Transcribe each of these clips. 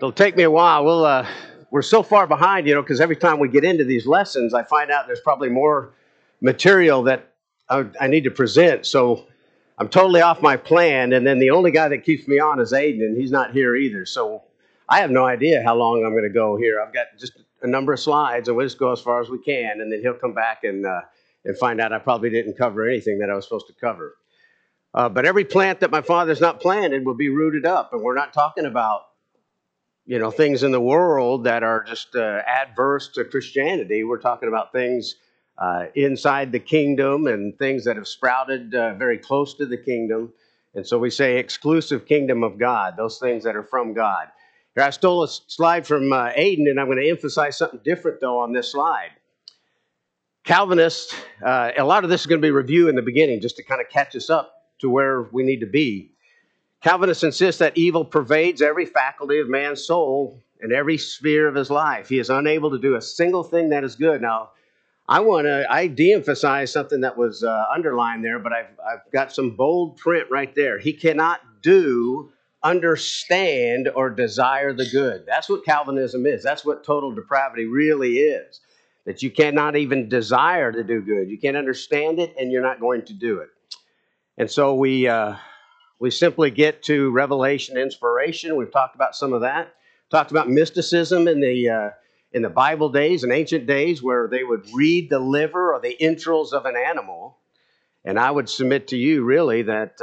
It'll take me a while. We're so far behind, because every time we get into these lessons, I find out there's probably more material that I need to present. So I'm totally off my plan. And then the only guy that keeps me on is Aiden, and he's not here either. So I have no idea how long I'm going to go here. I've got just a number of slides, and we'll just go as far as we can. And then he'll come back and find out I probably didn't cover anything that I was supposed to cover. But every plant that my father's not planted will be rooted up. And we're not talking about things in the world that are just adverse to Christianity. We're talking about things inside the kingdom and things that have sprouted very close to the kingdom. And so we say exclusive kingdom of God, those things that are from God. Here, I stole a slide from Aiden, and I'm going to emphasize something different, though, on this slide. Calvinists, a lot of this is going to be review in the beginning, just to kind of catch us up to where we need to be. Calvinists insist that evil pervades every faculty of man's soul and every sphere of his life. He is unable to do a single thing that is good. Now, I de-emphasize something that was underlined there, but I've got some bold print right there. He cannot do, understand, or desire the good. That's what Calvinism is. That's what total depravity really is. That you cannot even desire to do good. You can't understand it, and you're not going to do it. And so we simply get to revelation inspiration. We've talked about some of that. Talked about mysticism in the Bible days and ancient days, where they would read the liver or the entrails of an animal. And I would submit to you, really, that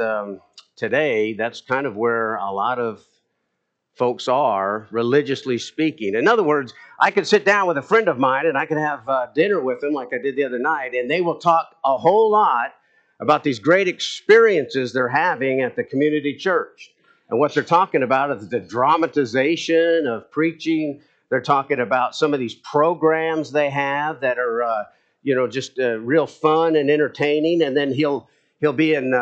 today that's kind of where a lot of folks are, religiously speaking. In other words, I could sit down with a friend of mine and I could have dinner with them like I did the other night, and they will talk a whole lot about these great experiences they're having at the community church. And what they're talking about is the dramatization of preaching. They're talking about some of these programs they have that are, just real fun and entertaining. And then he'll be in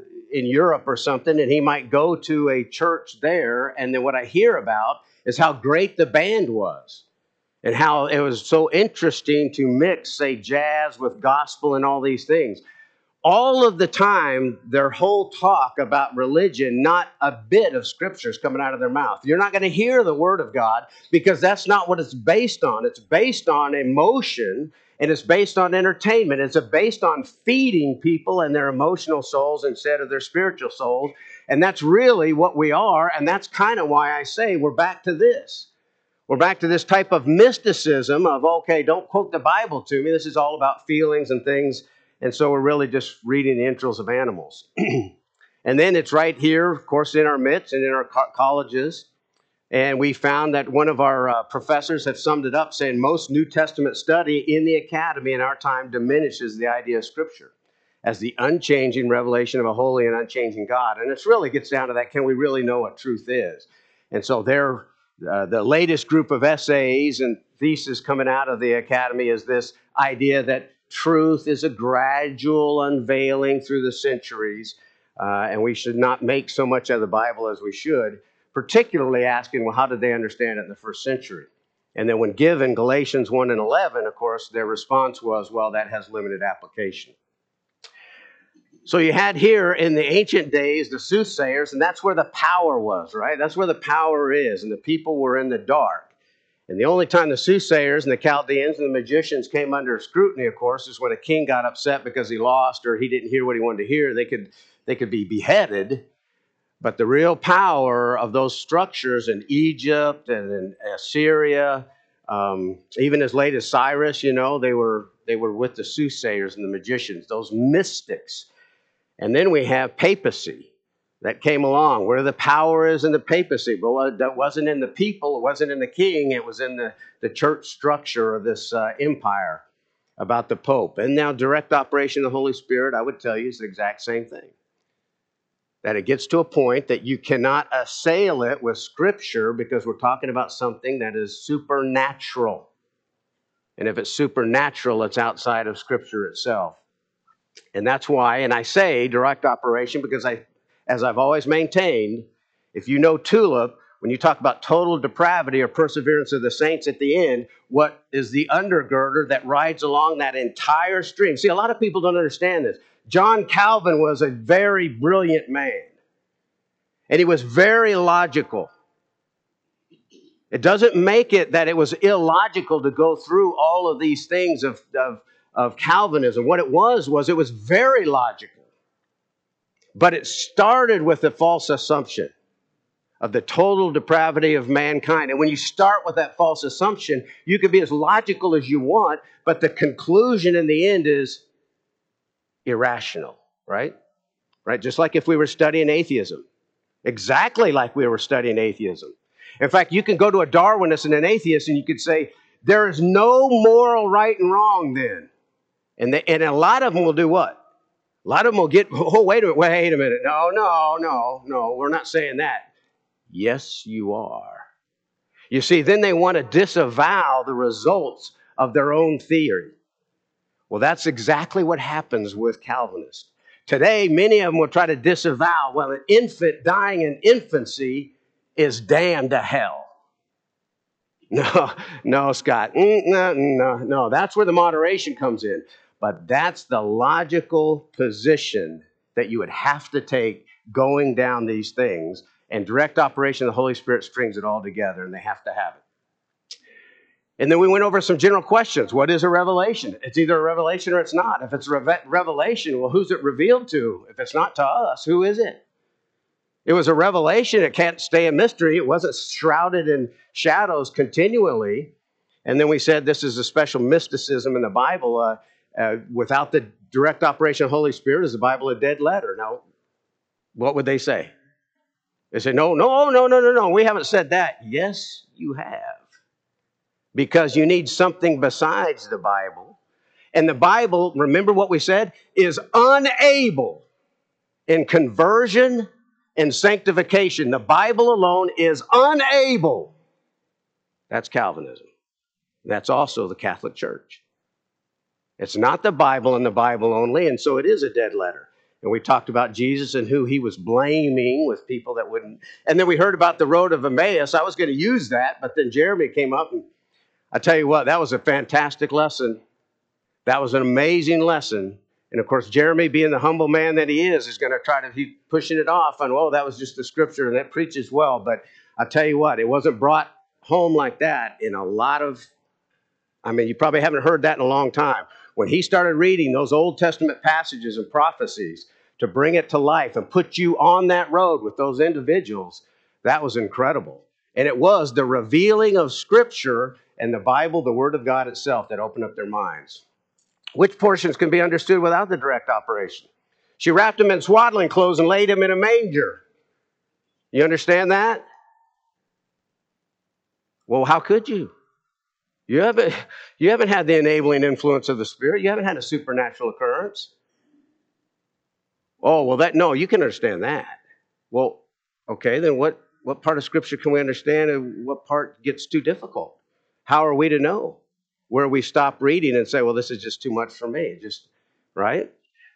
Europe or something, and he might go to a church there. And then what I hear about is how great the band was and how it was so interesting to mix, say, jazz with gospel and all these things. All of the time, their whole talk about religion, not a bit of scriptures coming out of their mouth. You're not going to hear the word of God, because that's not what it's based on. It's based on emotion, and it's based on entertainment. It's based on feeding people and their emotional souls instead of their spiritual souls. And that's really what we are, and that's kind of why I say we're back to this. We're back to this type of mysticism of, okay, don't quote the Bible to me. This is all about feelings and things. And so we're really just reading the entrails of animals. And then it's right here, of course, in our midst and in our colleges. And we found that one of our professors had summed it up, saying most New Testament study in the academy in our time diminishes the idea of Scripture as the unchanging revelation of a holy and unchanging God. And it really gets down to that, can we really know what truth is? And so the latest group of essays and theses coming out of the academy is this idea that truth is a gradual unveiling through the centuries, and we should not make so much of the Bible as we should, particularly asking, well, how did they understand it in the first century? And then when given Galatians 1 and 11, of course, their response was, well, that has limited application. So you had here in the ancient days the soothsayers, and that's where the power was, right? That's where the power is, and the people were in the dark. And the only time the soothsayers and the Chaldeans and the magicians came under scrutiny, of course, is when a king got upset because he lost or he didn't hear what he wanted to hear. They could be beheaded. But the real power of those structures in Egypt and in Assyria, even as late as Cyrus, they were with the soothsayers and the magicians, those mystics. And then we have papacy that came along, where the power is in the papacy. But that wasn't in the people, it wasn't in the king, it was in the church structure of this empire about the Pope. And now direct operation of the Holy Spirit, I would tell you, is the exact same thing. That it gets to a point that you cannot assail it with Scripture, because we're talking about something that is supernatural. And if it's supernatural, it's outside of Scripture itself. And that's why, and I say direct operation because as I've always maintained, if you know Tulip, when you talk about total depravity or perseverance of the saints at the end, what is the undergirder that rides along that entire stream? See, a lot of people don't understand this. John Calvin was a very brilliant man, and he was very logical. It doesn't make it that it was illogical to go through all of these things of Calvinism. What it was very logical. But it started with a false assumption of the total depravity of mankind. And when you start with that false assumption, you can be as logical as you want, but the conclusion in the end is irrational, right? Right? Just like if we were studying atheism. Exactly like we were studying atheism. In fact, you can go to a Darwinist and an atheist and you could say, there is no moral right and wrong then. And a lot of them will do what? A lot of them will get, oh, wait a minute. No, we're not saying that. Yes, you are. You see, then they want to disavow the results of their own theory. Well, that's exactly what happens with Calvinists. Today, many of them will try to disavow, well, an infant dying in infancy is damned to hell. No, Scott. No. That's where the moderation comes in. But that's the logical position that you would have to take going down these things. And direct operation of the Holy Spirit strings it all together, and they have to have it. And then we went over some general questions. What is a revelation? It's either a revelation or it's not. If it's a revelation, well, who's it revealed to? If it's not to us, who is it? It was a revelation. It can't stay a mystery. It wasn't shrouded in shadows continually. And then we said this is a special mysticism in the Bible. Without the direct operation of the Holy Spirit, is the Bible a dead letter? Now, what would they say? They say, no. We haven't said that. Yes, you have. Because you need something besides the Bible. And the Bible, remember what we said, is unable in conversion and sanctification. The Bible alone is unable. That's Calvinism. That's also the Catholic Church. It's not the Bible and the Bible only, and so it is a dead letter. And we talked about Jesus and who he was blaming with people that wouldn't. And then we heard about the road of Emmaus. I was going to use that, but then Jeremy came up, and I tell you what, that was a fantastic lesson. That was an amazing lesson. And of course, Jeremy, being the humble man that he is going to try to be pushing it off on, that was just the scripture, and that preaches well. But I tell you what, it wasn't brought home like that in a lot of, you probably haven't heard that in a long time. When he started reading those Old Testament passages and prophecies to bring it to life and put you on that road with those individuals, that was incredible. And it was the revealing of Scripture and the Bible, the Word of God itself, that opened up their minds. Which portions can be understood without the direct operation? She wrapped him in swaddling clothes and laid him in a manger. You understand that? Well, how could you? You haven't had the enabling influence of the Spirit. You haven't had a supernatural occurrence. Oh, well, no, you can understand that. Well, okay, then what part of Scripture can we understand and what part gets too difficult? How are we to know? Where we stop reading and say, well, this is just too much for me. Right?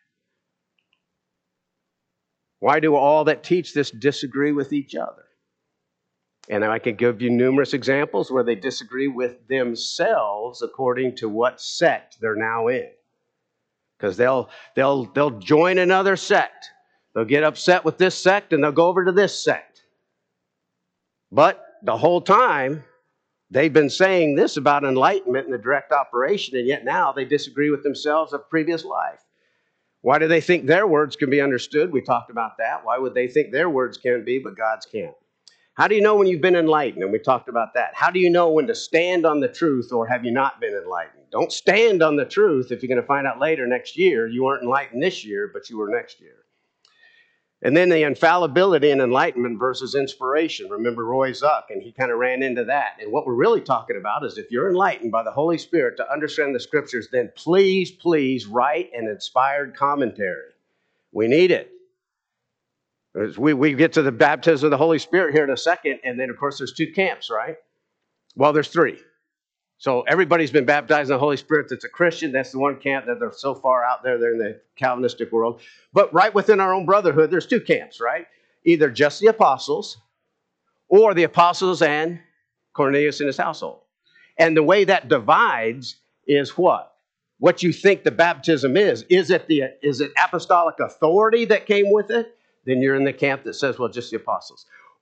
Why do all that teach this disagree with each other? And I could give you numerous examples where they disagree with themselves according to what sect they're now in. Because they'll join another sect. They'll get upset with this sect and they'll go over to this sect. But the whole time, they've been saying this about enlightenment and the direct operation, and yet now they disagree with themselves of previous life. Why do they think their words can be understood? We talked about that. Why would they think their words can be, but God's can't? How do you know when you've been enlightened? And we talked about that. How do you know when to stand on the truth, or have you not been enlightened? Don't stand on the truth if you're going to find out later next year you weren't enlightened this year, but you were next year. And then the infallibility and enlightenment versus inspiration. Remember Roy Zuck, and he kind of ran into that. And what we're really talking about is if you're enlightened by the Holy Spirit to understand the Scriptures, then please write an inspired commentary. We need it. We get to the baptism of the Holy Spirit here in a second, and then, of course, there's two camps, right? Well, there's three. So everybody's been baptized in the Holy Spirit that's a Christian. That's the one camp that they're so far out there. They're in the Calvinistic world. But right within our own brotherhood, there's two camps, right? Either just the apostles or the apostles and Cornelius and his household. And the way that divides is what? What you think the baptism is. Is it apostolic authority that came with it? Then you're in the camp that says, well, just the apostles.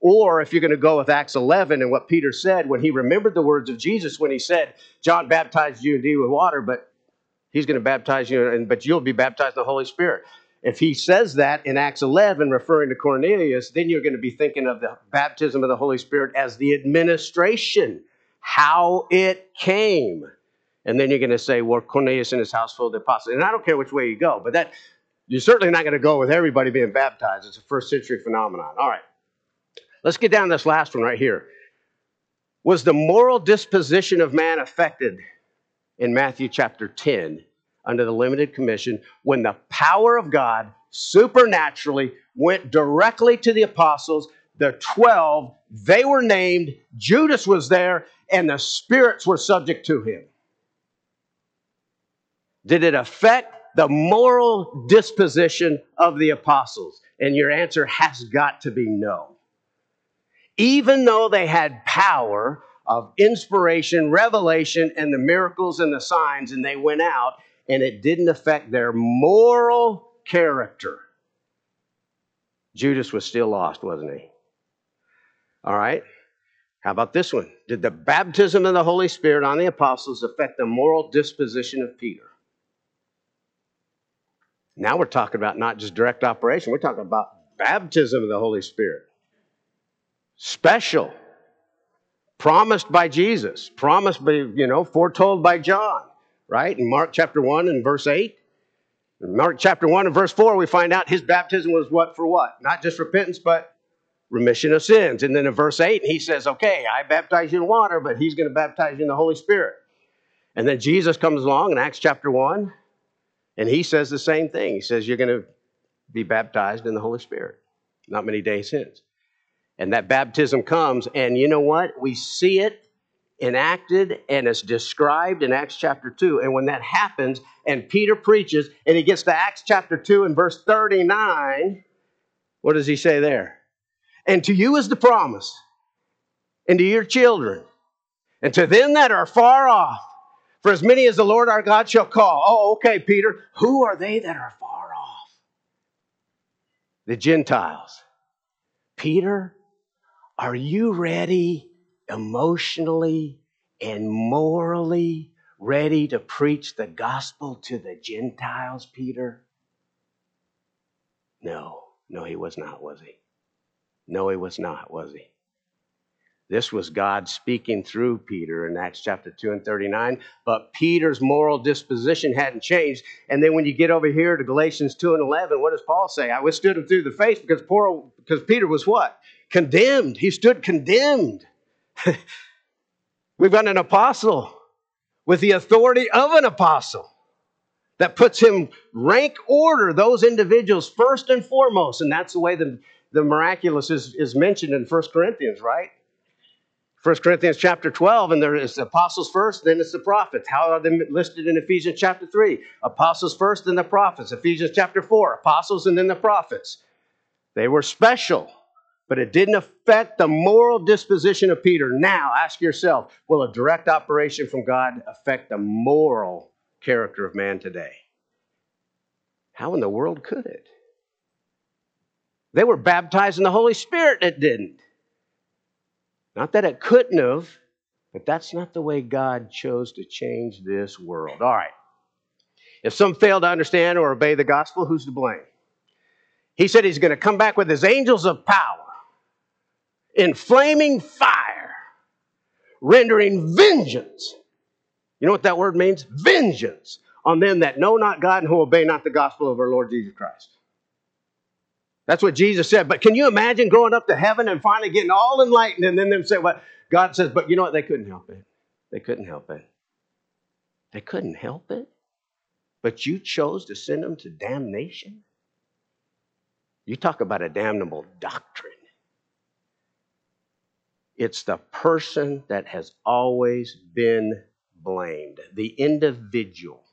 Or if you're going to go with Acts 11 and what Peter said when he remembered the words of Jesus when he said, John baptized you indeed with water, but he's going to baptize you, but you'll be baptized in the Holy Spirit. If he says that in Acts 11, referring to Cornelius, then you're going to be thinking of the baptism of the Holy Spirit as the administration, how it came. And then you're going to say, well, Cornelius and his household, the apostles. And I don't care which way you go, but that you're certainly not going to go with everybody being baptized. It's a first century phenomenon. All right. Let's get down to this last one right here. Was the moral disposition of man affected in Matthew chapter 10 under the limited commission when the power of God supernaturally went directly to the apostles, the 12, they were named, Judas was there, and the spirits were subject to him? Did it affect the moral disposition of the apostles? And your answer has got to be no. Even though they had power of inspiration, revelation, and the miracles and the signs, and they went out, and it didn't affect their moral character. Judas was still lost, wasn't he? All right. How about this one? Did the baptism of the Holy Spirit on the apostles affect the moral disposition of Peter? Now we're talking about not just direct operation. We're talking about baptism of the Holy Spirit. Special. Promised by Jesus. Promised by, foretold by John. Right? In Mark chapter 1 and verse 8. In Mark chapter 1 and verse 4, we find out his baptism was what for what? Not just repentance, but remission of sins. And then in verse 8, he says, okay, I baptize you in water, but he's going to baptize you in the Holy Spirit. And then Jesus comes along in Acts chapter 1, and he says the same thing. He says, you're going to be baptized in the Holy Spirit. Not many days hence. And that baptism comes, and you know what? We see it enacted, and it's described in Acts chapter 2. And when that happens, and Peter preaches, and he gets to Acts chapter 2 and verse 39, what does he say there? And to you is the promise, and to your children, and to them that are far off, for as many as the Lord our God shall call. Oh, okay, Peter. Who are they that are far off? The Gentiles. Peter, are you ready emotionally and morally ready to preach the gospel to the Gentiles, Peter? No, he was not, was he? No, he was not, was he? This was God speaking through Peter in Acts chapter 2 and 39. But Peter's moral disposition hadn't changed. And then when you get over here to Galatians 2 and 11, what does Paul say? I withstood him through the face because Peter was what? Condemned. He stood condemned. We've got an apostle with the authority of an apostle that puts him rank order those individuals first and foremost. And that's the way the miraculous is mentioned in 1 Corinthians, right? 1 Corinthians chapter 12, and there is the apostles first, then it's the prophets. How are they listed in Ephesians chapter 3? Apostles first, then the prophets. Ephesians chapter 4, apostles and then the prophets. They were special, but it didn't affect the moral disposition of Peter. Now, ask yourself, will a direct operation from God affect the moral character of man today? How in the world could it? They were baptized in the Holy Spirit, it didn't. Not that it couldn't have, but that's not the way God chose to change this world. All right. If some fail to understand or obey the gospel, who's to blame? He said he's going to come back with his angels of power in flaming fire, rendering vengeance. You know what that word means? Vengeance on them that know not God and who obey not the gospel of our Lord Jesus Christ. That's what Jesus said. But can you imagine going up to heaven and finally getting all enlightened and then them say, well, God says, but you know what? They couldn't help it. They couldn't help it. They couldn't help it. But you chose to send them to damnation? You talk about a damnable doctrine. It's the person that has always been blamed, the individual.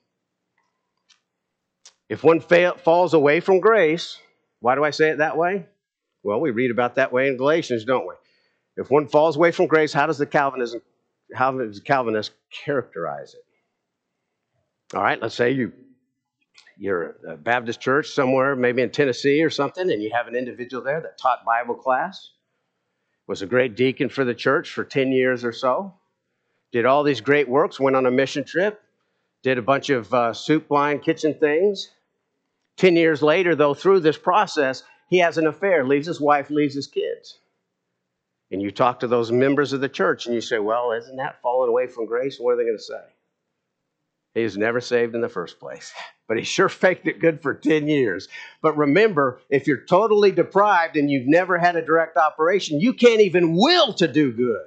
If one falls away from grace, why do I say it that way? Well, we read about that way in Galatians, don't we? If one falls away from grace, how does the Calvinist characterize it? All right, let's say you're a Baptist church somewhere, maybe in Tennessee or something, and you have an individual there that taught Bible class. was a great deacon for the church for 10 years or so, did all these great works, went on a mission trip, did a bunch of soup line kitchen things. 10 years later, though, through this process, he has an affair, leaves his wife, leaves his kids. And you talk to those members of the church and you say, well, isn't that falling away from grace? And what are they going to say? He was never saved in the first place, but he sure faked it good for 10 years. But remember, if you're totally deprived and you've never had a direct operation, you can't even will to do good.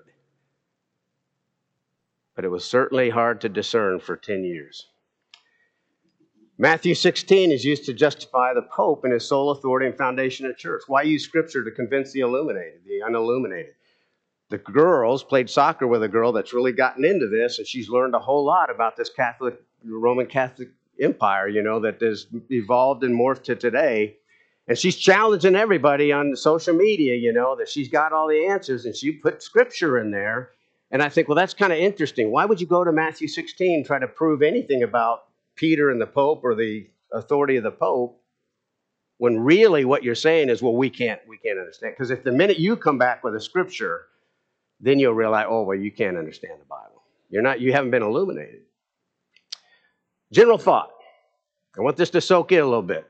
But it was certainly hard to discern for 10 years. Matthew 16 is used to justify the Pope and his sole authority and foundation of the church. Why use Scripture to convince the illuminated, the unilluminated? The girls played soccer with a girl that's really gotten into this, and she's learned a whole lot about this Roman Catholic empire, that has evolved and morphed to today. And she's challenging everybody on social media, that she's got all the answers, and she put Scripture in there. And I think, well, that's kind of interesting. Why would you go to Matthew 16 and try to prove anything about Peter and the Pope or the authority of the Pope, when really what you're saying is, well, we can't understand. Because if the minute you come back with a Scripture, then you'll realize, oh, well, you can't understand the Bible. You haven't been illuminated. General thought. I want this to soak in a little bit.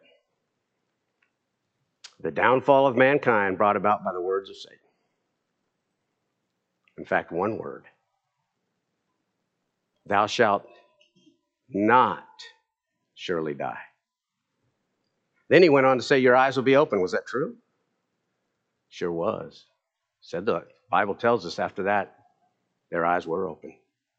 The downfall of mankind brought about by the words of Satan. In fact, one word. Thou shalt not surely die. Then he went on to say, your eyes will be open. Was that true? Sure was. Said the Bible tells us after that, their eyes were open.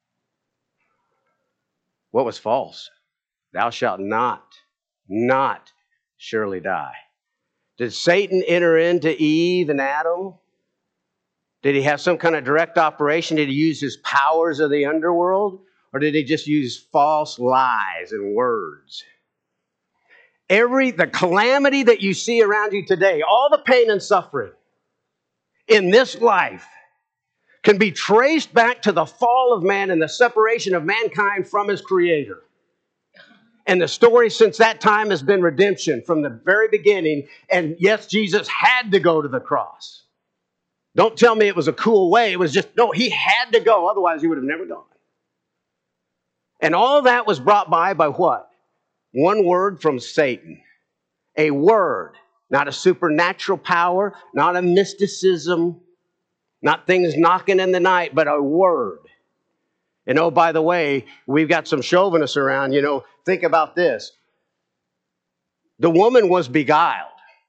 What was false? Thou shalt not surely die. Did Satan enter into Eve and Adam? Did he have some kind of direct operation? Did he use his powers of the underworld? Or did he just use false lies and words? The calamity that you see around you today, all the pain and suffering in this life can be traced back to the fall of man and the separation of mankind from his Creator. And the story since that time has been redemption from the very beginning. And yes, Jesus had to go to the cross. Don't tell me it was a cool way. It was just, no, he had to go. Otherwise, he would have never gone. And all that was brought by what? One word from Satan. A word. Not a supernatural power. Not a mysticism. Not things knocking in the night, but a word. And oh, by the way, we've got some chauvinists around. Think about this. The woman was beguiled.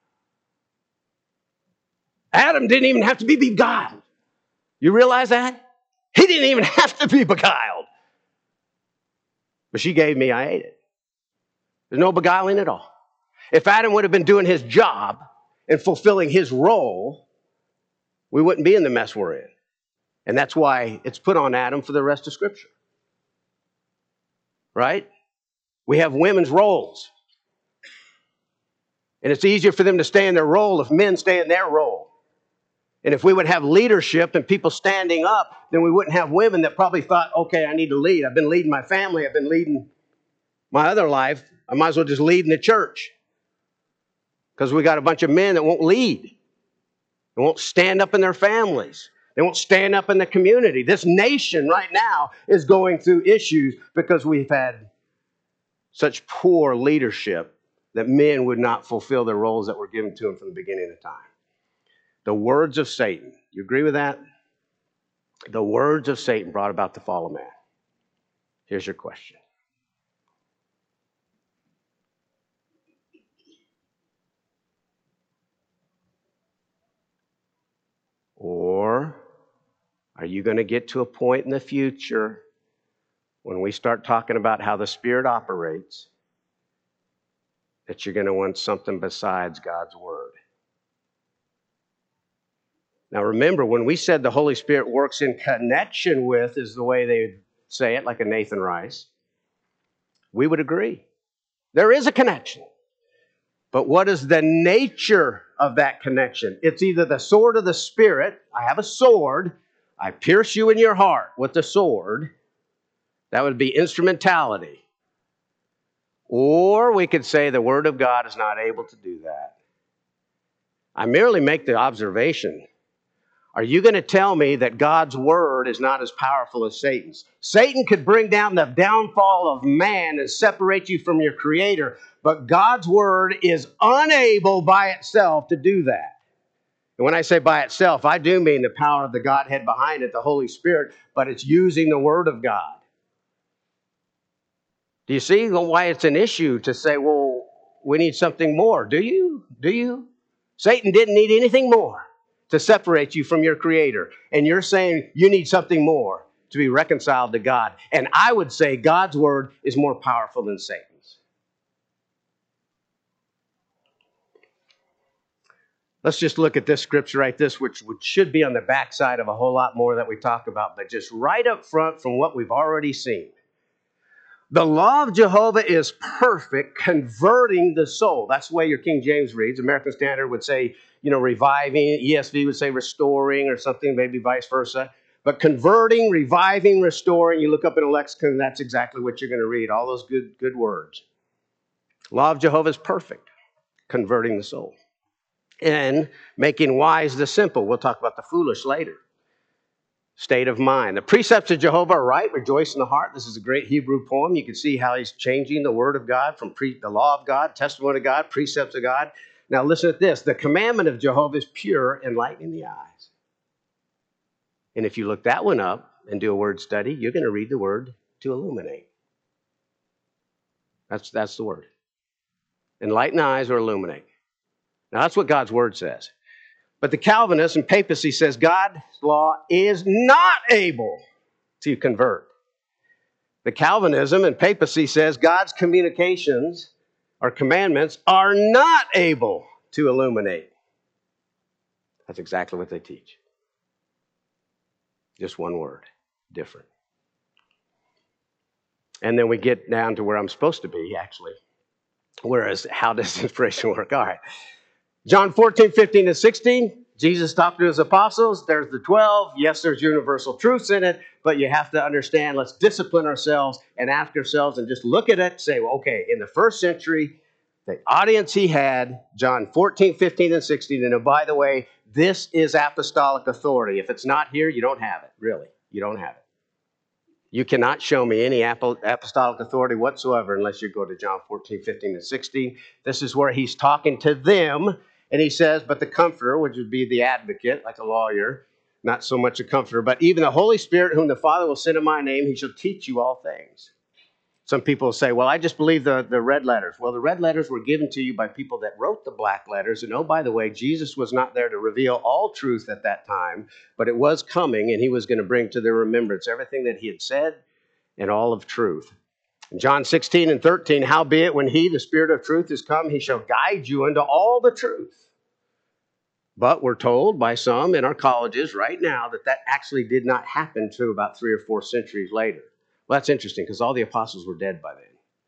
Adam didn't even have to be beguiled. You realize that? He didn't even have to be beguiled. But she gave me, I ate it. There's no beguiling at all. If Adam would have been doing his job and fulfilling his role, we wouldn't be in the mess we're in. And that's why it's put on Adam for the rest of Scripture. Right? We have women's roles. And it's easier for them to stay in their role if men stay in their role. And if we would have leadership and people standing up, then we wouldn't have women that probably thought, okay, I need to lead. I've been leading my family. I've been leading my other life. I might as well just lead in the church. Because we got a bunch of men that won't lead. They won't stand up in their families. They won't stand up in the community. This nation right now is going through issues because we've had such poor leadership that men would not fulfill the roles that were given to them from the beginning of time. The words of Satan. You agree with that? The words of Satan brought about the fall of man. Here's your question. Or are you going to get to a point in the future when we start talking about how the Spirit operates that you're going to want something besides God's Word? Now remember, when we said the Holy Spirit works in connection with, is the way they say it, like a Nathan Rice, we would agree. There is a connection. But what is the nature of that connection? It's either the sword of the Spirit. I have a sword. I pierce you in your heart with the sword. That would be instrumentality. Or we could say the Word of God is not able to do that. I merely make the observation. Are you going to tell me that God's word is not as powerful as Satan's? Satan could bring down the downfall of man and separate you from your Creator, but God's word is unable by itself to do that. And when I say by itself, I do mean the power of the Godhead behind it, the Holy Spirit, but it's using the word of God. Do you see why it's an issue to say, well, we need something more? Do you? Do you? Satan didn't need anything more to separate you from your Creator. And you're saying you need something more to be reconciled to God. And I would say God's word is more powerful than Satan's. Let's just look at this scripture right this, which should be on the backside of a whole lot more that we talk about, but just right up front from what we've already seen. The law of Jehovah is perfect, converting the soul. That's the way your King James reads. American Standard would say, reviving. ESV would say restoring or something, maybe vice versa. But converting, reviving, restoring, you look up in a lexicon, that's exactly what you're going to read. All those good words. Law of Jehovah is perfect, converting the soul. And making wise the simple. We'll talk about the foolish later. State of mind. The precepts of Jehovah are right. Rejoice in the heart. This is a great Hebrew poem. You can see how he's changing the word of God from the law of God, testimony of God, precepts of God. Now listen to this. The commandment of Jehovah is pure, enlightening the eyes. And if you look that one up and do a word study, you're going to read the word to illuminate. That's the word. Enlighten eyes or illuminate. Now that's what God's word says. But the Calvinist and papacy says God's law is not able to convert. The Calvinism and papacy says God's communications or commandments are not able to illuminate. That's exactly what they teach. Just one word, different. And then we get down to where I'm supposed to be, actually. Whereas, how does inspiration work? All right. John 14, 15, and 16. Jesus talked to his apostles. There's the 12. Yes, there's universal truths in it, but you have to understand, let's discipline ourselves and ask ourselves and just look at it and say, well, okay, in the first century, the audience he had, John 14, 15, and 16, and by the way, this is apostolic authority. If it's not here, you don't have it, really. You don't have it. You cannot show me any apostolic authority whatsoever unless you go to John 14, 15, and 16. This is where he's talking to them. And he says, but the Comforter, which would be the advocate, like a lawyer, not so much a comforter, but even the Holy Spirit, whom the Father will send in my name, he shall teach you all things. Some people say, well, I just believe the red letters. Well, the red letters were given to you by people that wrote the black letters. And oh, by the way, Jesus was not there to reveal all truth at that time, but it was coming, and he was going to bring to their remembrance everything that he had said and all of truth. John 16 and 13, howbeit when he, the Spirit of truth, is come, he shall guide you into all the truth. But we're told by some in our colleges right now that actually did not happen to about 3 or 4 centuries later. Well, that's interesting because all the apostles were dead by then.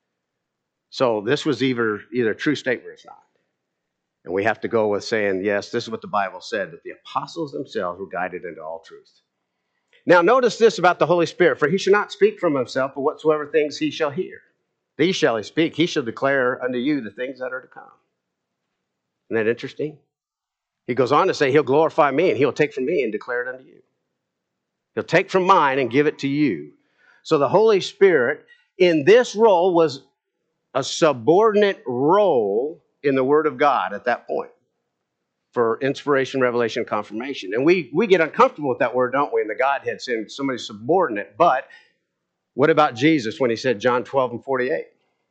So this was either a true statement or it's not. And we have to go with saying, yes, this is what the Bible said, that the apostles themselves were guided into all truth. Now, notice this about the Holy Spirit. For he shall not speak from himself, but whatsoever things he shall hear. These shall he speak. He shall declare unto you the things that are to come. Isn't that interesting? He goes on to say, he'll glorify me, and he'll take from me and declare it unto you. He'll take from mine and give it to you. So the Holy Spirit in this role was a subordinate role in the Word of God at that point for inspiration, revelation, confirmation. And we get uncomfortable with that word, don't we, in the Godhead, saying somebody's subordinate. But what about Jesus when he said John 12 and 48?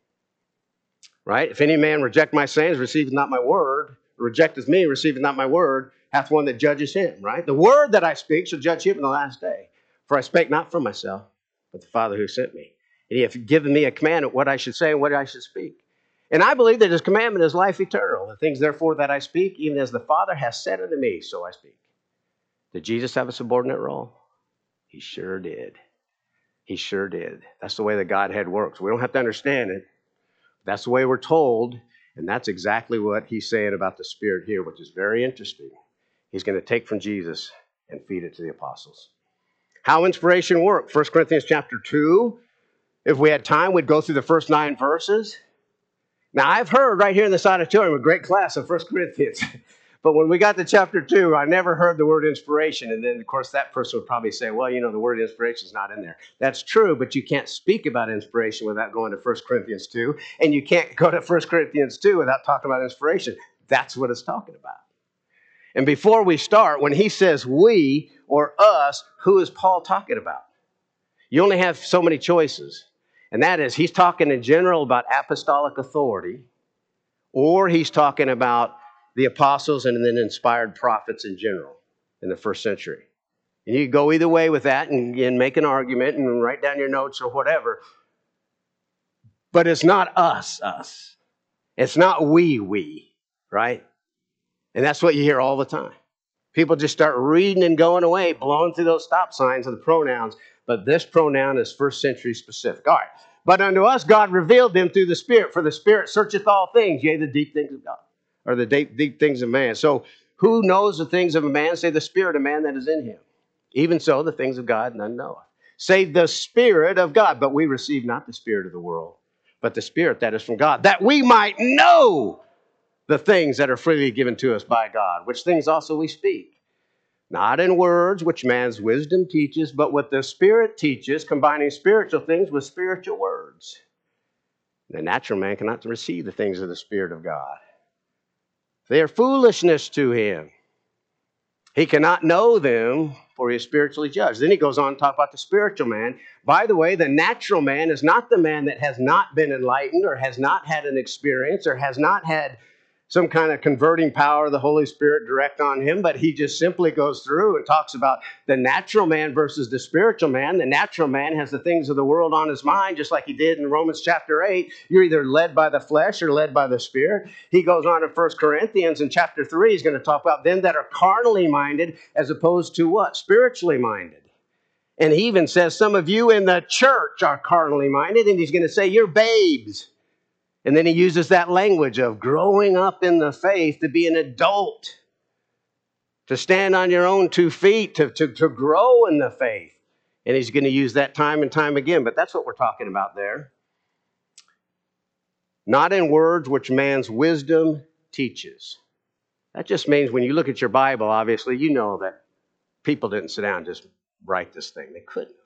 Right? If any man reject my sayings, receiveth not my word, rejecteth me, receiveth not my word, hath one that judges him, right? The word that I speak shall judge him in the last day. For I spake not from myself, but the Father who sent me. And he hath given me a commandment what I should say and what I should speak. And I believe that his commandment is life eternal. The things, therefore, that I speak, even as the Father hath said unto me, so I speak. Did Jesus have a subordinate role? He sure did. He sure did. That's the way the Godhead works. We don't have to understand it. That's the way we're told. And that's exactly what he's saying about the Spirit here, which is very interesting. He's going to take from Jesus and feed it to the apostles. How inspiration worked. 1 Corinthians chapter 2. If we had time, we'd go through the first 9 verses. Now, I've heard right here in this auditorium a great class of 1 Corinthians. But when we got to chapter 2, I never heard the word inspiration. And then, of course, that person would probably say, well, the word inspiration is not in there. That's true, but you can't speak about inspiration without going to 1 Corinthians 2. And you can't go to 1 Corinthians 2 without talking about inspiration. That's what it's talking about. And before we start, when he says we or us, who is Paul talking about? You only have so many choices. And that is, he's talking in general about apostolic authority, or he's talking about the apostles and then inspired prophets in general in the first century. And you can go either way with that and make an argument and write down your notes or whatever. But it's not us. It's not we, right? And that's what you hear all the time. People just start reading and going away, blowing through those stop signs of the pronouns. But this pronoun is first century specific. All right. But unto us God revealed them through the Spirit. For the Spirit searcheth all things, yea, the deep things of God. Or the deep things of man. So who knows the things of a man? Say the spirit of man that is in him. Even so, the things of God none knoweth. Say the Spirit of God. But we receive not the spirit of the world, but the Spirit that is from God, that we might know the things that are freely given to us by God, which things also we speak. Not in words which man's wisdom teaches, but what the Spirit teaches, combining spiritual things with spiritual words. The natural man cannot receive the things of the Spirit of God. They are foolishness to him. He cannot know them, for he is spiritually judged. Then he goes on to talk about the spiritual man. By the way, the natural man is not the man that has not been enlightened or has not had an experience or has not had some kind of converting power of the Holy Spirit direct on him, but he just simply goes through and talks about the natural man versus the spiritual man. The natural man has the things of the world on his mind, just like he did in Romans chapter 8. You're either led by the flesh or led by the Spirit. He goes on in 1 Corinthians in chapter 3. He's going to talk about them that are carnally minded as opposed to what? Spiritually minded. And he even says some of you in the church are carnally minded, and he's going to say you're babes. And then he uses that language of growing up in the faith to be an adult, to stand on your own 2 feet, to grow in the faith. And he's going to use that time and time again. But that's what we're talking about there. Not in words which man's wisdom teaches. That just means when you look at your Bible, obviously, you know that people didn't sit down and just write this thing. They couldn't.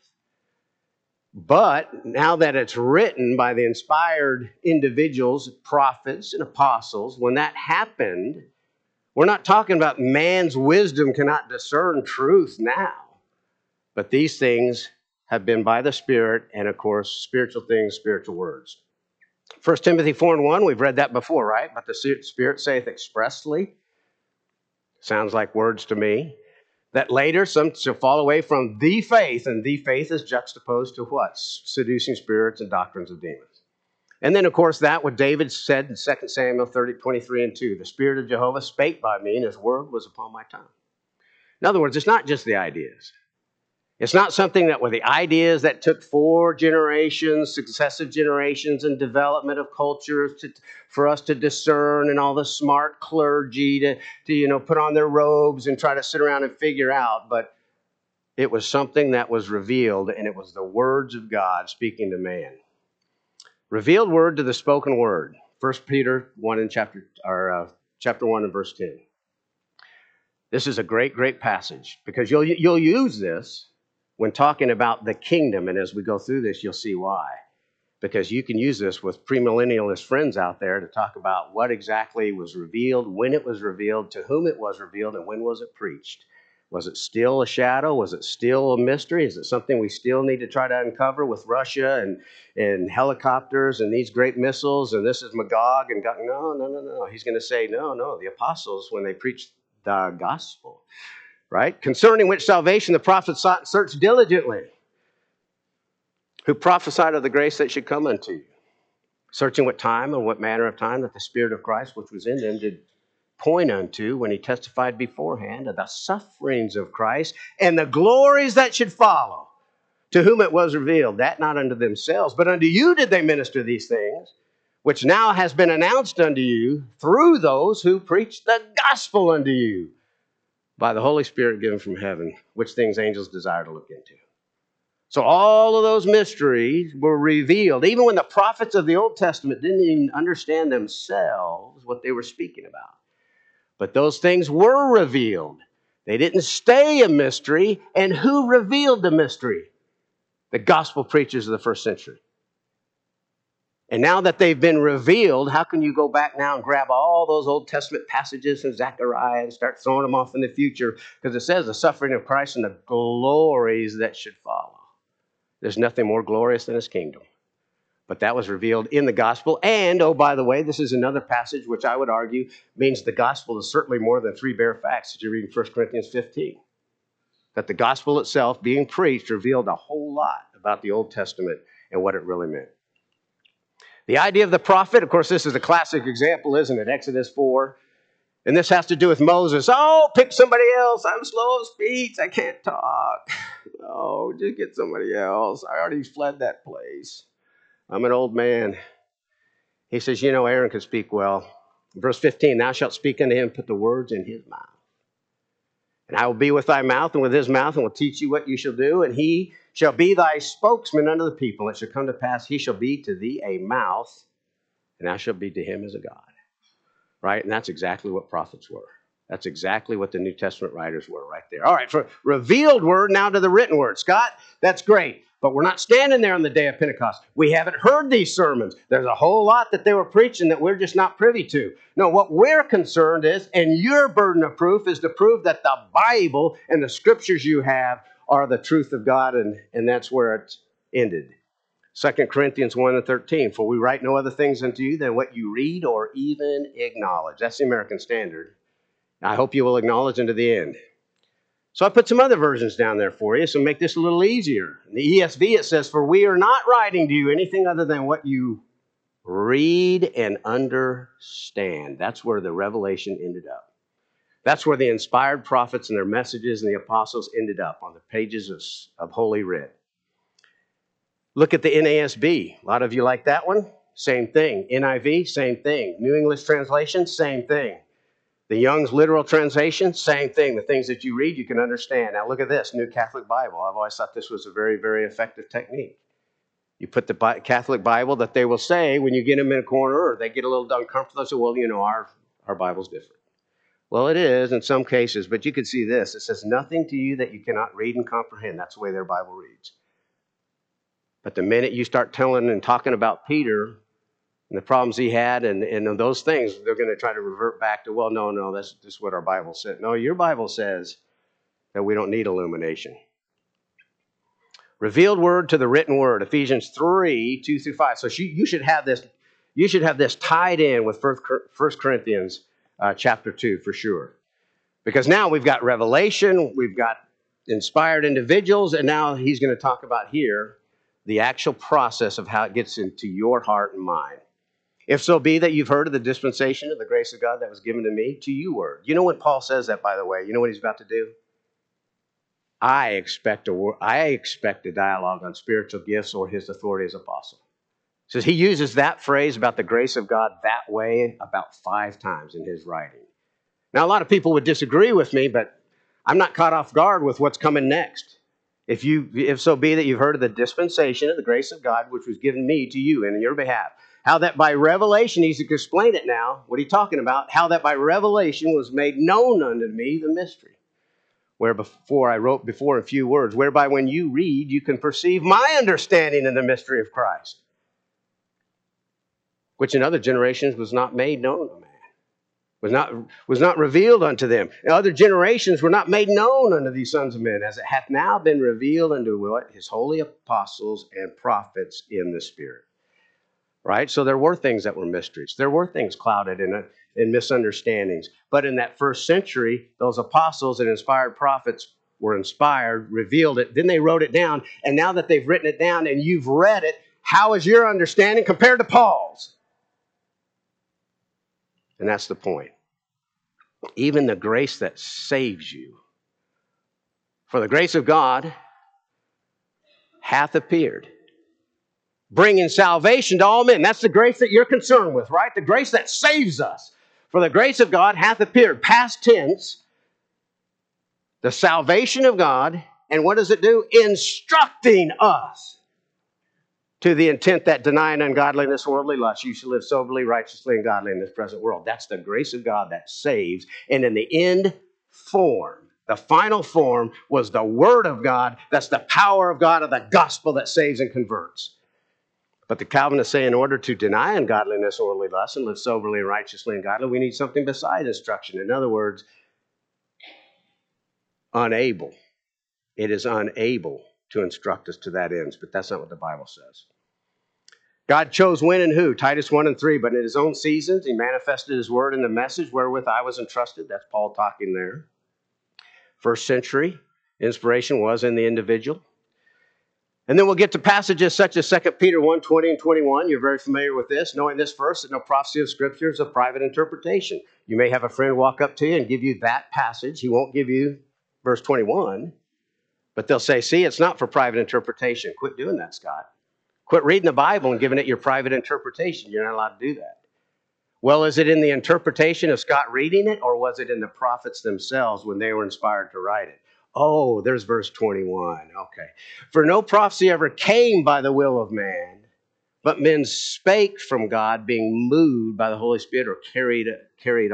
But now that it's written by the inspired individuals, prophets and apostles, when that happened, we're not talking about man's wisdom cannot discern truth now. But these things have been by the Spirit, and of course, spiritual things, spiritual words. 1 Timothy 4:1, we've read that before, right? But the Spirit saith expressly, sounds like words to me, that later some shall fall away from the faith, and the faith is juxtaposed to what? Seducing spirits and doctrines of demons. And then, of course, that what David said in 2 Samuel 23:2, the Spirit of Jehovah spake by me, and his word was upon my tongue. In other words, it's not just the ideas. It's not something that were the ideas that took 4 generations, successive generations, and development of cultures for us to discern, and all the smart clergy to put on their robes and try to sit around and figure out. But it was something that was revealed, and it was the words of God speaking to man. Revealed word to the spoken word. 1 Peter 1 in chapter 1 and verse 10. This is a great, great passage because you'll use this when talking about the kingdom, and as we go through this, you'll see why. Because you can use this with premillennialist friends out there to talk about what exactly was revealed, when it was revealed, to whom it was revealed, and when was it preached. Was it still a shadow? Was it still a mystery? Is it something we still need to try to uncover with Russia and helicopters and these great missiles, and this is Magog and God? No. He's going to say, no, the apostles, when they preached the gospel, right? Concerning which salvation the prophets sought and searched diligently, who prophesied of the grace that should come unto you, searching what time and what manner of time that the Spirit of Christ which was in them did point unto when he testified beforehand of the sufferings of Christ and the glories that should follow, to whom it was revealed, that not unto themselves, but unto you did they minister these things, which now has been announced unto you through those who preach the gospel unto you, by the Holy Spirit given from heaven, which things angels desire to look into. So all of those mysteries were revealed, even when the prophets of the Old Testament didn't even understand themselves what they were speaking about. But those things were revealed. They didn't stay a mystery. And who revealed the mystery? The gospel preachers of the first century. And now that they've been revealed, how can you go back now and grab all those Old Testament passages from Zechariah and start throwing them off in the future? Because it says the suffering of Christ and the glories that should follow. There's nothing more glorious than his kingdom. But that was revealed in the gospel. And, oh, by the way, this is another passage which I would argue means the gospel is certainly more than three bare facts that you read in 1 Corinthians 15. That the gospel itself, being preached, revealed a whole lot about the Old Testament and what it really meant. The idea of the prophet, of course, this is a classic example, isn't it? Exodus 4. And this has to do with Moses. Oh, pick somebody else. I'm slow of speech. I can't talk. Oh, just get somebody else. I already fled that place. I'm an old man. He says, Aaron can speak well. Verse 15, thou shalt speak unto him, put the words in his mouth. And I will be with thy mouth and with his mouth, and will teach you what you shall do. And he shall be thy spokesman unto the people. It shall come to pass, he shall be to thee a mouth, and thou shalt be to him as a God. Right? And that's exactly what prophets were. That's exactly what the New Testament writers were right there. All right, for revealed word, now to the written word. Scott, that's great. But we're not standing there on the day of Pentecost. We haven't heard these sermons. There's a whole lot that they were preaching that we're just not privy to. No, what we're concerned is, and your burden of proof is to prove that the Bible and the scriptures you have are the truth of God, and that's where it ended. 2 Corinthians 1:13, for we write no other things unto you than what you read or even acknowledge. That's the American Standard. I hope you will acknowledge unto the end. So I put some other versions down there for you, so make this a little easier. In the ESV, it says, for we are not writing to you anything other than what you read and understand. That's where the revelation ended up. That's where the inspired prophets and their messages and the apostles ended up, on the pages of Holy Writ. Look at the NASB. A lot of you like that one. Same thing. NIV, same thing. New English Translation, same thing. The Young's Literal Translation, same thing. The things that you read, you can understand. Now look at this, New Catholic Bible. I've always thought this was a very, very effective technique. You put the Catholic Bible that they will say when you get them in a corner or they get a little uncomfortable, they say, well, our Bible's different. Well, it is in some cases, but you can see this. It says, nothing to you that you cannot read and comprehend. That's the way their Bible reads. But the minute you start telling and talking about Peter and the problems he had and those things, they're going to try to revert back to, well, no, that's just what our Bible said. No, your Bible says that we don't need illumination. Revealed word to the written word, Ephesians 3, 2 through 5. So you should have this. You should have this tied in with 1 Corinthians chapter 2 for sure. Because now we've got revelation, we've got inspired individuals, and now he's going to talk about here the actual process of how it gets into your heart and mind. If so be that you've heard of the dispensation of the grace of God that was given to me, to you word. You know when Paul says that, by the way, you know what he's about to do? I expect a dialogue on spiritual gifts or his authority as apostle. So he uses that phrase about the grace of God that way about 5 times in his writing. Now, a lot of people would disagree with me, but I'm not caught off guard with what's coming next. If so be that you've heard of the dispensation of the grace of God, which was given me to you and in your behalf, how that by revelation, he's to explain it now, what he's talking about, how that by revelation was made known unto me the mystery, where before I wrote before in few words, whereby when you read, you can perceive my understanding in the mystery of Christ, which in other generations was not made known to man. Was not revealed unto them. In other generations were not made known unto these sons of men, as it hath now been revealed unto what? His holy apostles and prophets in the Spirit. Right? So there were things that were mysteries. There were things clouded in misunderstandings. But in that first century, those apostles and inspired prophets were inspired, revealed it, then they wrote it down. And now that they've written it down and you've read it, how is your understanding compared to Paul's? And that's the point. Even the grace that saves you. For the grace of God hath appeared, bringing salvation to all men. That's the grace that you're concerned with, right? The grace that saves us. For the grace of God hath appeared, past tense, the salvation of God. And what does it do? Instructing us. to the intent that denying ungodliness, worldly lust, you should live soberly, righteously, and godly in this present world. That's the grace of God that saves. And in the end form, the final form was the Word of God. That's the power of God of the gospel that saves and converts. But the Calvinists say in order to deny ungodliness, worldly lust, and live soberly, righteously, and godly, we need something besides instruction. In other words, unable. It is unable to instruct us to that end. But that's not what the Bible says. God chose when and who? Titus 1 and 3. But in his own seasons, he manifested his word in the message wherewith I was entrusted. That's Paul talking there. First century, inspiration was in the individual. And then we'll get to passages such as 2 Peter 1, 20 and 21. You're very familiar with this. Knowing this first, that no prophecy of Scripture is a private interpretation. You may have a friend walk up to you and give you that passage. He won't give you verse 21. But they'll say, see, it's not for private interpretation. Quit doing that, Scott. Quit reading the Bible and giving it your private interpretation. You're not allowed to do that. Well, is it in the interpretation of Scott reading it, or was it in the prophets themselves when they were inspired to write it? Oh, there's verse 21. Okay. For no prophecy ever came by the will of man, but men spake from God, being moved by the Holy Spirit, or carried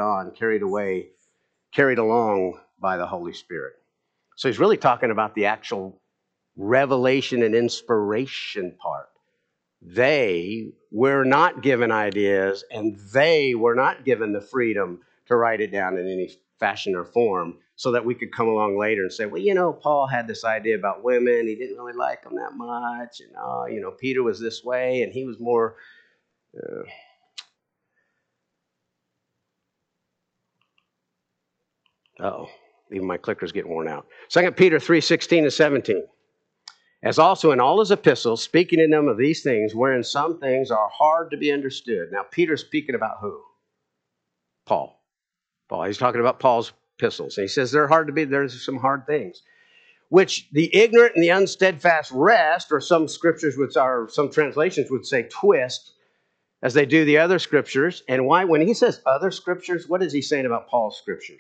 along by the Holy Spirit. So he's really talking about the actual revelation and inspiration part. They were not given ideas, and they were not given the freedom to write it down in any fashion or form so that we could come along later and say, well, you know, Paul had this idea about women. He didn't really like them that much. And, you know, Peter was this way, and he was more... even my clicker's getting worn out. 2 Peter 3, 16 and 17. As also in all his epistles, speaking in them of these things, wherein some things are hard to be understood. Now, Peter's speaking about who? Paul. He's talking about Paul's epistles. And he says there's some hard things, which the ignorant and the unsteadfast rest, or some translations would say twist, as they do the other scriptures. And why? When he says other scriptures, what is he saying about Paul's scriptures?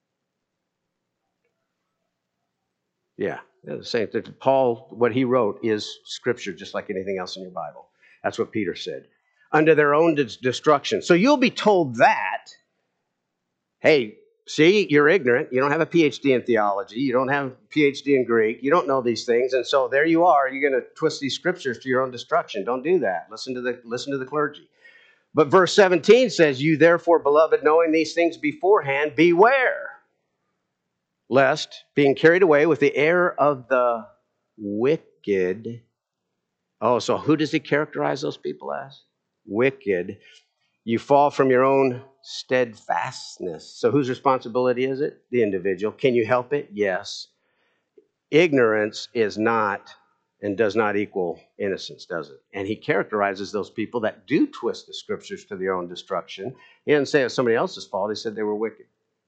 Yeah. Saying that Paul, what he wrote is scripture, just like anything else in your Bible. That's what Peter said. Under their own destruction. So you'll be told that, hey, see, you're ignorant. You don't have a PhD in theology. You don't have a PhD in Greek. You don't know these things. And so there you are. You're going to twist these scriptures to your own destruction. Don't do that. Listen to the clergy. But verse 17 says, you therefore, beloved, knowing these things beforehand, beware. Lest, being carried away with the error of the wicked. Oh, so who does he characterize those people as? Wicked. You fall from your own steadfastness. So whose responsibility is it? The individual. Can you help it? Yes. Ignorance is not and does not equal innocence, does it? And he characterizes those people that do twist the scriptures to their own destruction. He didn't say it was somebody else's fault. He said they were wicked.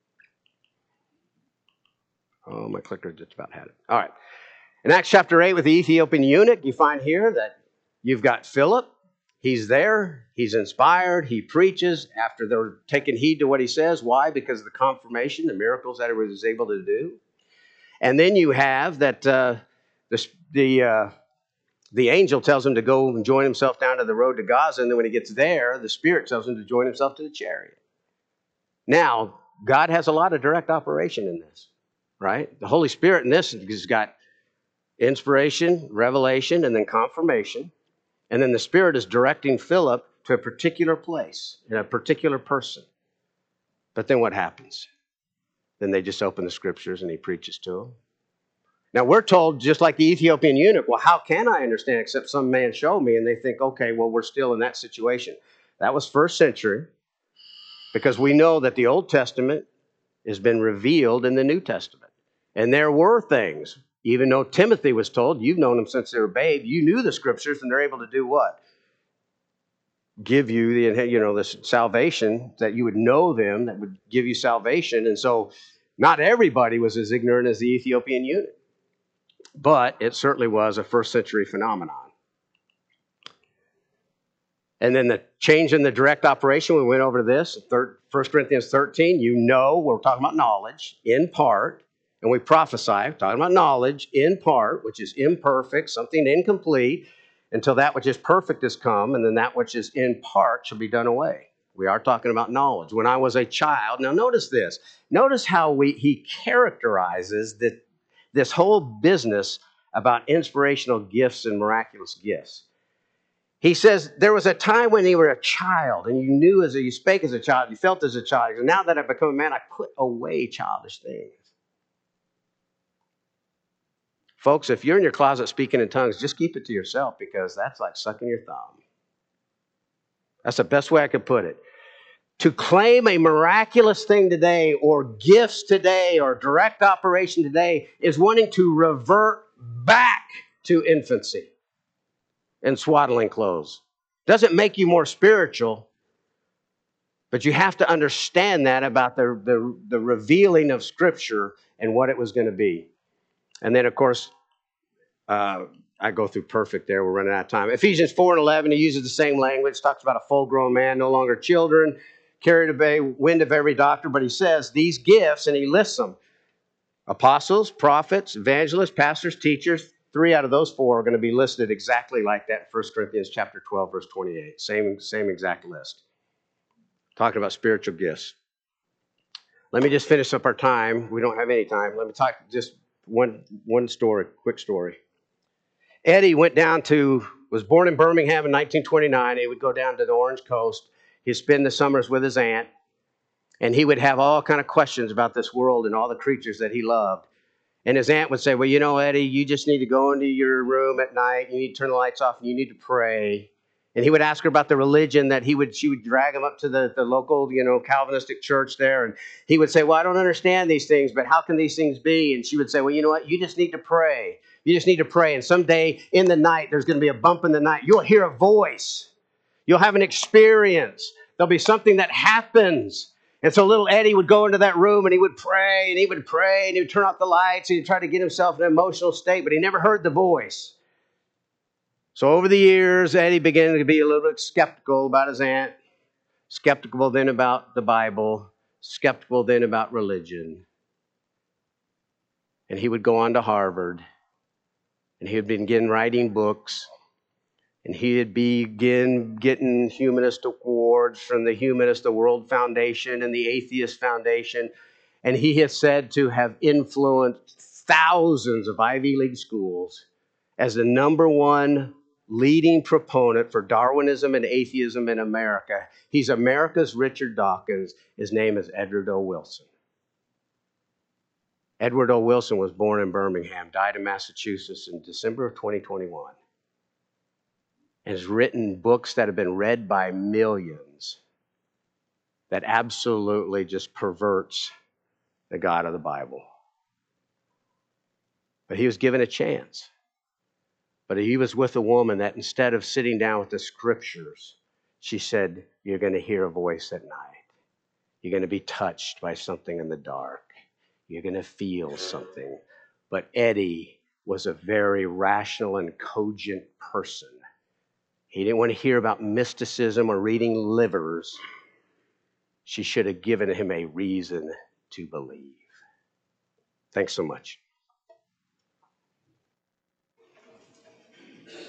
Oh, my clicker just about had it. All right. In Acts chapter 8 with the Ethiopian eunuch, you find here that you've got Philip. He's there. He's inspired. He preaches after they're taking heed to what he says. Why? Because of the confirmation, the miracles that he was able to do. And then you have that the angel tells him to go and join himself down to the road to Gaza. And then when he gets there, the Spirit tells him to join himself to the chariot. Now, God has a lot of direct operation in this. Right? The Holy Spirit in this has got inspiration, revelation, and then confirmation. And then the Spirit is directing Philip to a particular place and a particular person. But then what happens? Then they just open the scriptures and he preaches to them. Now we're told, just like the Ethiopian eunuch, well, how can I understand except some man show me? And they think, okay, well, we're still in that situation. That was first century, because we know that the Old Testament has been revealed in the New Testament. And there were things, even though Timothy was told, you've known them since they were babe, you knew the scriptures, and they're able to do what? Give you this salvation, that you would know them, that would give you salvation. And so not everybody was as ignorant as the Ethiopian eunuch, but it certainly was a first century phenomenon. And then the change in the direct operation, we went over this, 1 Corinthians 13, we're talking about knowledge in part. And we prophesy, talking about knowledge in part, which is imperfect, something incomplete. until that which is perfect has come, and then that which is in part shall be done away. We are talking about knowledge. When I was a child, now notice this. Notice how he characterizes this whole business about inspirational gifts and miraculous gifts. He says, there was a time when you were a child, and you spake as a child, you felt as a child. And now that I've become a man, I put away childish things. Folks, if you're in your closet speaking in tongues, just keep it to yourself, because that's like sucking your thumb. That's the best way I could put it. To claim a miraculous thing today, or gifts today, or direct operation today, is wanting to revert back to infancy and swaddling clothes. Doesn't make you more spiritual, but you have to understand that about the revealing of Scripture and what it was going to be. And then, of course, I go through perfect there. We're running out of time. Ephesians 4:11, he uses the same language, talks about a full-grown man, no longer children, carried away wind of every doctor. But he says these gifts, and he lists them: apostles, prophets, evangelists, pastors, teachers. 3 out of those 4 are going to be listed exactly like that in 1 Corinthians chapter 12, verse 28. Same exact list. Talking about spiritual gifts. Let me just finish up our time. We don't have any time. Let me talk just one story, quick story. Eddie was born in Birmingham in 1929. He would go down to the Orange Coast. He'd spend the summers with his aunt, and he would have all kind of questions about this world and all the creatures that he loved. And his aunt would say, well, you know, Eddie, you just need to go into your room at night. You need to turn the lights off, and you need to pray. And he would ask her about the religion that she would drag him up to the local, Calvinistic church there. And he would say, well, I don't understand these things, but how can these things be? And she would say, well, you know what? You just need to pray. You just need to pray. And someday in the night, there's going to be a bump in the night. You'll hear a voice. You'll have an experience. There'll be something that happens. And so little Eddie would go into that room, and he would pray, and he would pray, and he would turn off the lights, and he'd try to get himself in an emotional state, but he never heard the voice. So over the years, Eddie began to be a little bit skeptical about his aunt, skeptical then about the Bible, skeptical then about religion. And he would go on to Harvard, and he would begin writing books, and he would begin getting humanist awards from the Humanist, the World Foundation, and the Atheist Foundation. And he is said to have influenced thousands of Ivy League schools as the number one leading proponent for Darwinism and atheism in America. He's America's Richard Dawkins. His name is Edward O. Wilson. Edward O. Wilson was born in Birmingham, died in Massachusetts in December of 2021. And has written books that have been read by millions that absolutely just perverts the God of the Bible. But he was given a chance. But he was with a woman that instead of sitting down with the Scriptures, she said, you're going to hear a voice at night. You're going to be touched by something in the dark. You're going to feel something. But Eddie was a very rational and cogent person. He didn't want to hear about mysticism or reading livers. She should have given him a reason to believe. Thanks so much.